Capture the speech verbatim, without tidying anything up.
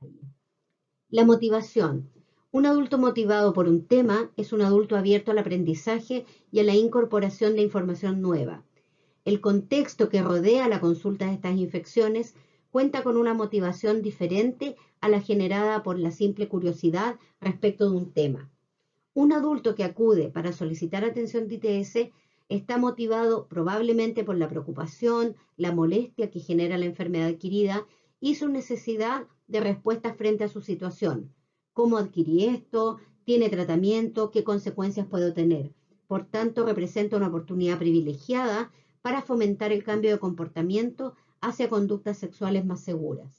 La motivación. Un adulto motivado por un tema es un adulto abierto al aprendizaje y a la incorporación de información nueva. El contexto que rodea la consulta de estas infecciones cuenta con una motivación diferente a la generada por la simple curiosidad respecto de un tema. Un adulto que acude para solicitar atención de I T S está motivado probablemente por la preocupación, la molestia que genera la enfermedad adquirida y su necesidad de respuesta frente a su situación. ¿Cómo adquirí esto? ¿Tiene tratamiento? ¿Qué consecuencias puedo tener? Por tanto, representa una oportunidad privilegiada para fomentar el cambio de comportamiento hacia conductas sexuales más seguras.